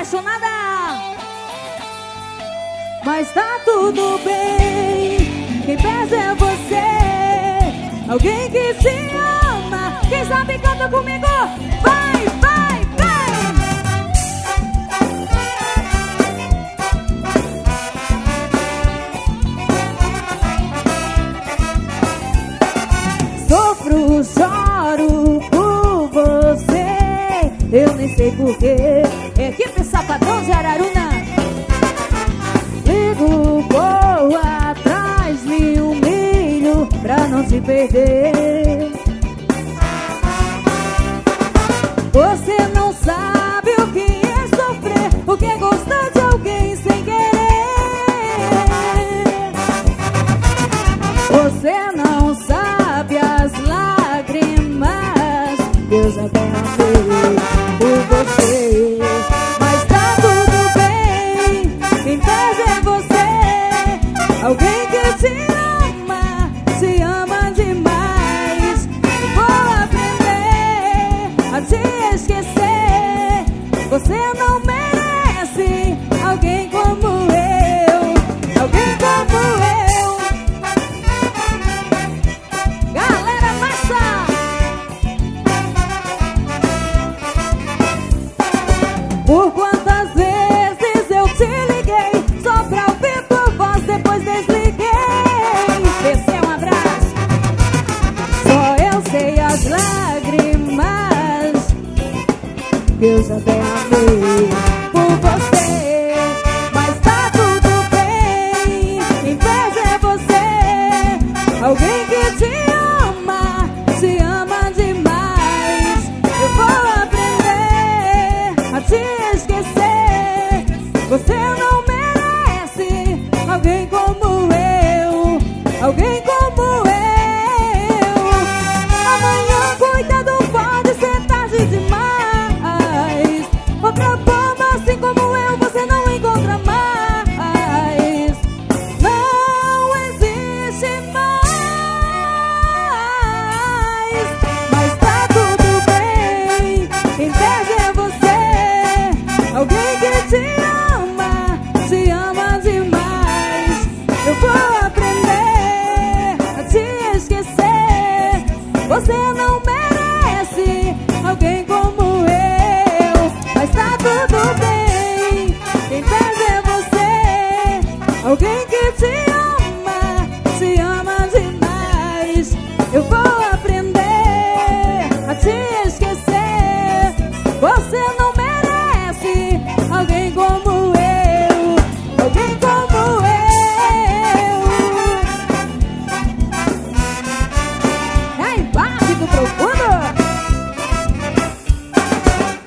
apaixonada. Mas tá tudo bem, quem pesa é você. Alguém que se ama, quem sabe canta comigo. Vai, vai, sofro, choro por você. Eu nem sei porquê. Equipe Safadão de Araruna. Ligo, vou atrás, me humilho pra não te perder. Você não sabe o que é sofrer, o que é gostar de alguém sem querer. Você não sabe as lágrimas que eu já derramei por você. Mas tá tudo bem, quem pesa é você. Alguém que te ama demais. Vou aprender a te esquecer. Você não merece alguém como eu, alguém como eu. Galera, massa! Por quantas vezes eu te liguei só pra ouvir tua voz, depois desliguei. Esse é um abraço. Só eu sei as lágrimas que eu já derramei por você. Mas tá tudo bem, quem pesa é você. Alguém que te ama demais. Eu vou aprender a te esquecer. Você não